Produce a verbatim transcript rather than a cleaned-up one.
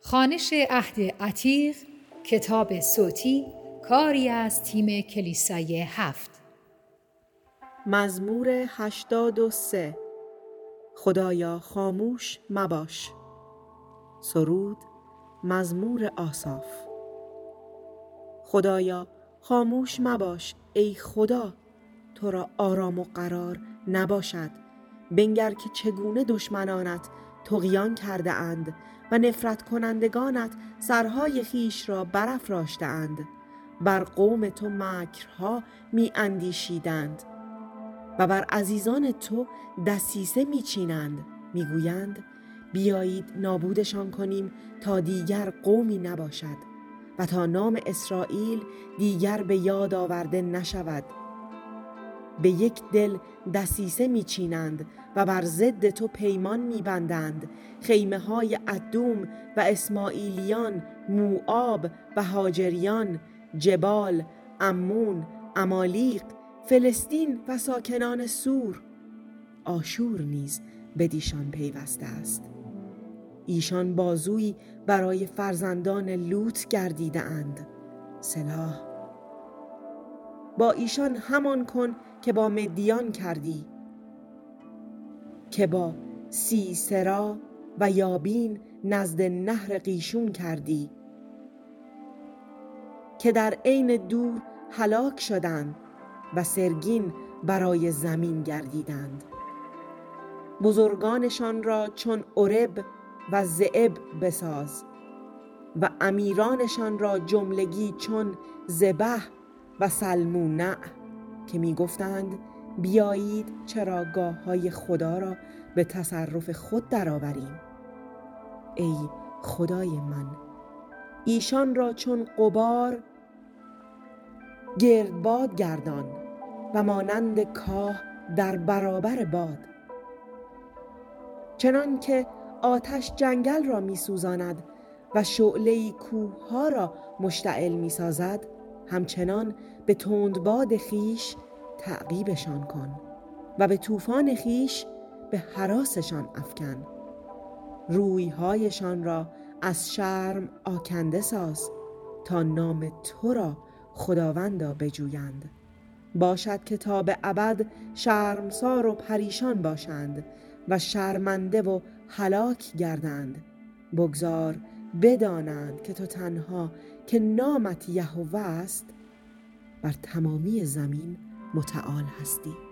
خوانش عهد عتیق، کتاب صوتی، کاری از تیم کلیسای هفت. مزمور هشتاد و سه. خدایا خاموش مباش. سرود مزمور آساف. خدایا خاموش مباش ای خدا، تو را آرام و قرار نباشد. بنگر که چگونه دشمنانت طغیان کرده اند و نفرت کنندگانت سرهای خیش را برافراشته اند. بر قوم تو مکرها می اندیشیدند و بر عزیزان تو دسیسه می چینند. می گویند بیایید نابودشان کنیم تا دیگر قومی نباشد و تا نام اسرائیل دیگر به یاد آورده نشود. به یک دل دسیسه می چینند و بر ضد تو پیمان می بندند. خیمه های ادوم و اسماعیلیان، موآب و هاجریان، جبال، عمون، عمالیق، فلسطین و ساکنان سور. آشور نیز بدیشان پیوسته است. ایشان بازویی برای فرزندان لوط گردیده اند. سلاح. با ایشان همان کن که با مدیان کردی، که با سیسرا و یابین نزد نهر قیشون کردی، که در عین دور هلاک شدند و سرگین برای زمین گردیدند. بزرگانشان را چون عرب و ذئب بساز و امیرانشان را جملگی چون ذبح و سلمونع، که می گفتند بیایید چراگاه های خدا را به تصرف خود درآوریم. ای خدای من، ایشان را چون غبار گردباد گردان و مانند کاه در برابر باد. چنان که آتش جنگل را می سوزاند و شعله‌ای کوه ها را مشتعل می سازد، همچنان به تندباد خیش تعقیبشان کن و به طوفان خیش به هراسشان افکن. رویهایشان را از شرم آکنده ساز تا نام تو را خداوندا بجویند. باشد که تا به ابد شرمسار و پریشان باشند و شرمنده و هلاک گردند. بگذار بدانند که تو تنها که نامت یهوه است بر تمامی زمین متعال هستی.